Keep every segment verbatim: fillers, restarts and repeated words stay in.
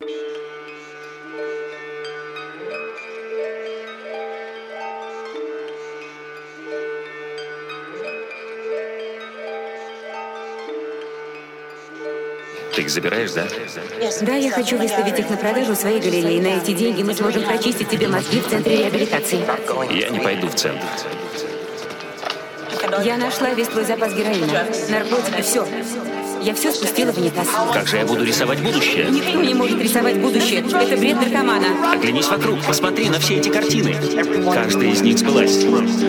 Ты их забираешь, да? Да, я хочу выставить их на продажу в своей галерее. На эти деньги мы сможем прочистить тебе мозги в центре реабилитации. Я не пойду в центр. Я нашла весь твой запас героина, наркотики, все. Я все спустила в унитаз. Как же я буду рисовать будущее? Никто не может рисовать будущее. Это бред наркомана. Оглянись вокруг, посмотри на все эти картины. Каждая из них сбылась.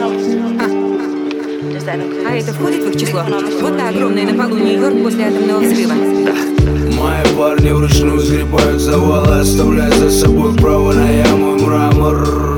А это входит в их число? Вот та огромная на полу Нью-Йорк после атомного взрыва. Да. Мои парни вручную сгребают завалы, оставляя за собой право на яму и мрамор.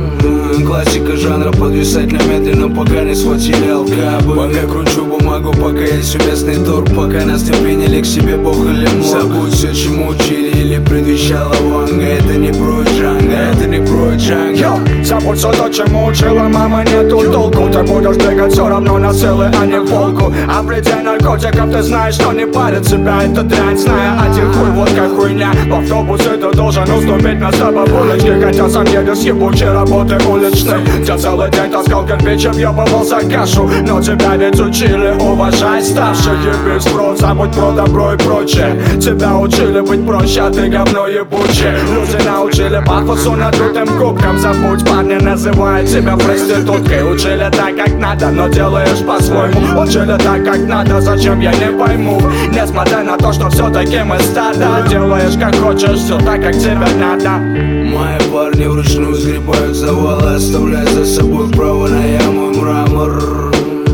Классика жанра, подвисать намедленно, пока не схватили алкабы. Пока кручу бумагу, пока есть уместный торг, пока нас не приняли к себе бог или морг. Забудь все, чему учили или предвещала ванга. Это не про джанга, это не про джанга. Забудь все то, чему учила мама, нету толку. Ты будешь двигать все равно на целый, а не полку. А при день наркотиков ты знаешь, что не парит себя эта дрянь. Зная один хуй, вот как хуйня. В автобусе ты должен уступить место бабулечке, хотя сам едешь с ебучей работы уличной. Я целый день таскал кирпич, объебывал за кашу. Но тебя ведь учили уважать старших. Ебись в рот, забудь про добро и прочее. Тебя учили быть проще, а ты говно ебучее. Люди научили пафосу надутым кубком. Забудь, парни называют тебя проституткой. Учили так, как надо, но делаешь по-своему. Учили так, как надо, зачем я не пойму. Несмотря на то, что все-таки мы стадо. Делаешь как хочешь, все так, как тебе надо. Мои парни вручную сгребают завалы, оставляя за собой право на яму и мрамор.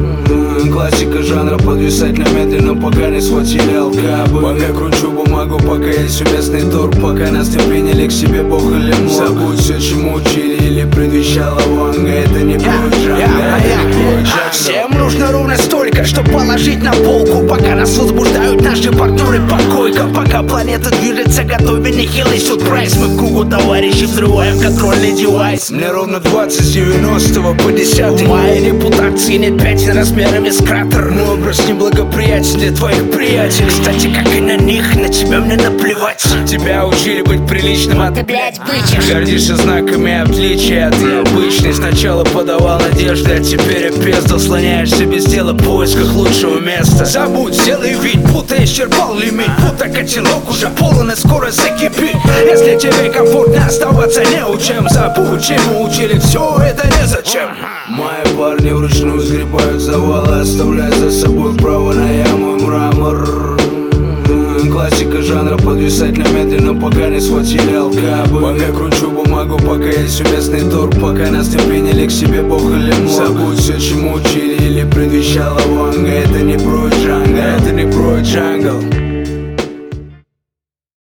Классика жанра, подвисать намедленно, пока не схватили алкабы. Пока кручу бумагу, пока есть уместный торг, пока нас не приняли к себе бог или морг. Забудь все, чему учили или предвещала ванга. Это не про джанга, это не про джанга. Всем нужно ровно столько, чтобы положить на полку. Пока нас возбуждают наши партнеры по койкам. Пока планета движется, готовя нехилый сюрприз. Мы в кругу товарищи взрываем контрольный девайс. Мне ровно двадцать с девяностого по десятый. У моей репутации нет пятен размерами с кратер. Мой образ неблагоприятен для твоих приятелей. Кстати, как и на них, на тебя мне наплевать. Тебя учили быть приличным, а ты, блядь, бычишь. Гордишься знаками отличия от необычной. Сначала подавал надежды, а теперь опездал. Слоняешься без дела в поисках лучшего места. Забудь, сделай вид, будто исчерпал лимит. Будто котелок уже полон и скоро закипит. Если тебе комфортно оставаться неучем, забудь, чему учили, все это незачем. Мои парни вручную сгребают завалы, оставляя за собой право на яму и мрамор. Классика жанра, подвисать намедленно, пока не схватили алкабы. Пока кручу бумагу, пока есть уместный торг, пока нас не приняли к себе бог или морг. Забудь все, чему учили или предвещала ванга. Это не про